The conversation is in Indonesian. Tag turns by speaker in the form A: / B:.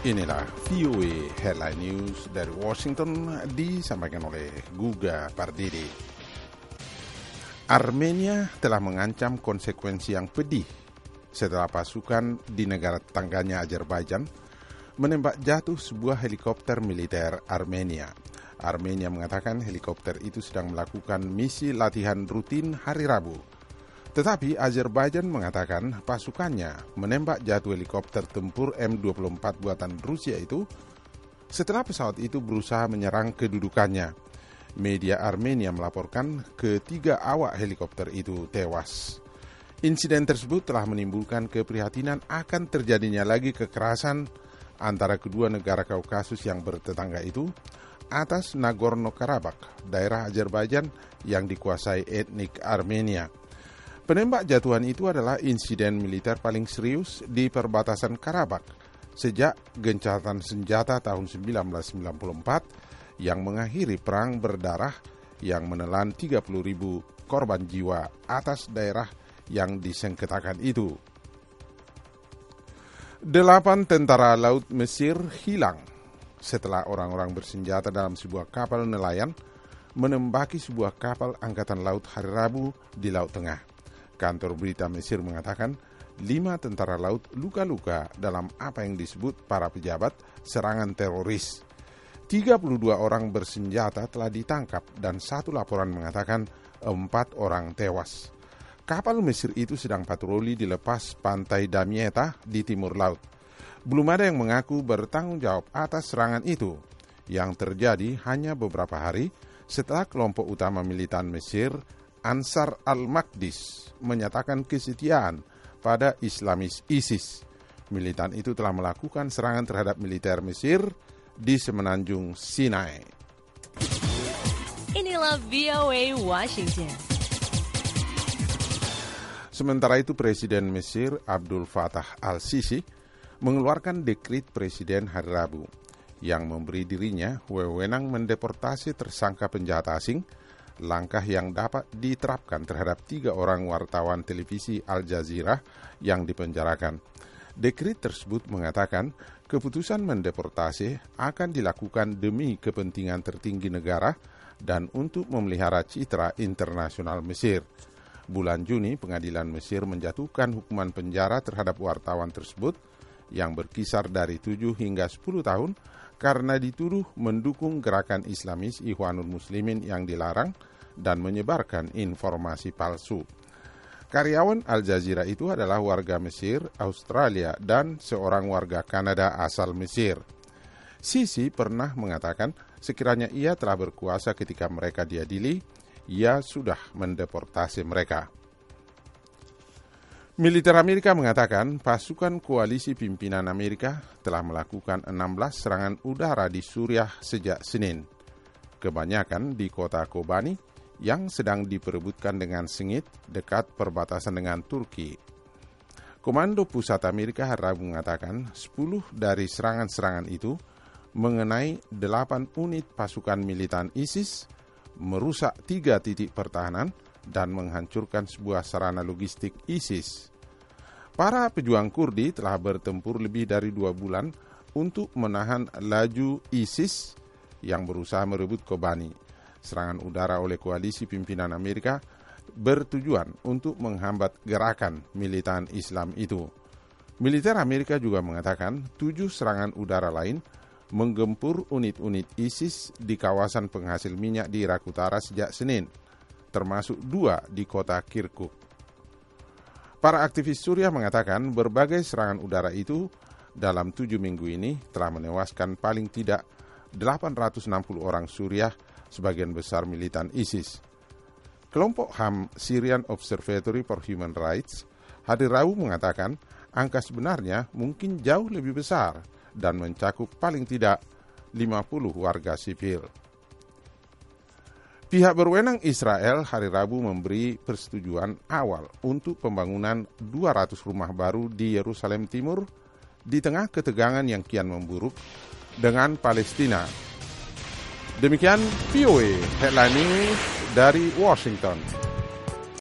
A: Inilah VOA Headline News dari Washington disampaikan oleh Guga Pardede. Armenia telah mengancam konsekuensi yang pedih setelah pasukan di negara tetangganya Azerbaijan menembak jatuh sebuah helikopter militer Armenia. Armenia mengatakan helikopter itu sedang melakukan misi latihan rutin hari Rabu. Tetapi Azerbaijan mengatakan pasukannya menembak jatuh helikopter tempur M24 buatan Rusia itu setelah pesawat itu berusaha menyerang kedudukannya. Media Armenia melaporkan ketiga awak helikopter itu tewas. Insiden tersebut telah menimbulkan keprihatinan akan terjadinya lagi kekerasan antara kedua negara Kaukasus yang bertetangga itu atas Nagorno-Karabakh, daerah Azerbaijan yang dikuasai etnik Armenia. Penembak jatuhan itu adalah insiden militer paling serius di perbatasan Karabakh sejak gencatan senjata tahun 1994 yang mengakhiri perang berdarah yang menelan 30.000 korban jiwa atas daerah yang disengketakan itu. 8 tentara laut Mesir hilang setelah orang-orang bersenjata dalam sebuah kapal nelayan menembaki sebuah kapal angkatan laut hari Rabu di Laut Tengah. Kantor berita Mesir mengatakan 5 tentara laut luka-luka dalam apa yang disebut para pejabat serangan teroris. 32 orang bersenjata telah ditangkap dan satu laporan mengatakan 4 orang tewas. Kapal Mesir itu sedang patroli di lepas pantai Damietta di timur laut. Belum ada yang mengaku bertanggung jawab atas serangan itu yang terjadi hanya beberapa hari setelah kelompok utama militan Mesir Ansar al-Maqdis menyatakan kesetiaan pada Islamis ISIS. Militan itu telah melakukan serangan terhadap militer Mesir di semenanjung Sinai.
B: Inilah VOA Washington.
A: Sementara itu Presiden Mesir Abdul Fattah al-Sisi mengeluarkan dekret Presiden hari Rabu yang memberi dirinya wewenang mendeportasi tersangka penjahat asing, langkah yang dapat diterapkan terhadap 3 orang wartawan televisi Al Jazeera yang dipenjarakan. Dekret tersebut mengatakan keputusan mendeportasi akan dilakukan demi kepentingan tertinggi negara dan untuk memelihara citra internasional Mesir. Bulan Juni, pengadilan Mesir menjatuhkan hukuman penjara terhadap wartawan tersebut yang berkisar dari 7 hingga 10 tahun karena dituduh mendukung gerakan Islamis Ikhwanul Muslimin yang dilarang dan menyebarkan informasi palsu. Karyawan Al Jazeera itu adalah warga Mesir, Australia, dan seorang warga Kanada asal Mesir. Sisi pernah mengatakan sekiranya ia telah berkuasa ketika mereka diadili, ia sudah mendeportasi mereka. Militer Amerika mengatakan pasukan koalisi pimpinan Amerika telah melakukan 16 serangan udara di Suriah sejak Senin. Kebanyakan di kota Kobani yang sedang diperebutkan dengan sengit dekat perbatasan dengan Turki. Komando Pusat Amerika hari Rabu mengatakan 10 dari serangan-serangan itu mengenai 8 unit pasukan militan ISIS, merusak 3 titik pertahanan, dan menghancurkan sebuah sarana logistik ISIS. Para pejuang Kurdi telah bertempur lebih dari 2 bulan untuk menahan laju ISIS yang berusaha merebut Kobani. Serangan udara oleh koalisi pimpinan Amerika bertujuan untuk menghambat gerakan militan Islam itu. Militer Amerika juga mengatakan 7 serangan udara lain menggempur unit-unit ISIS di kawasan penghasil minyak di Irak Utara sejak Senin, termasuk 2 di kota Kirkuk. Para aktivis Suriah mengatakan berbagai serangan udara itu dalam 7 minggu ini telah menewaskan paling tidak 860 orang Suriah, sebagian besar militan ISIS. Kelompok HAM Syrian Observatory for Human Rights hari Rabu mengatakan angka sebenarnya mungkin jauh lebih besar dan mencakup paling tidak 50 warga sipil. Pihak berwenang Israel hari Rabu memberi persetujuan awal untuk pembangunan 200 rumah baru di Yerusalem Timur di tengah ketegangan yang kian memburuk dengan Palestina. Demikian VOA Headline News dari Washington.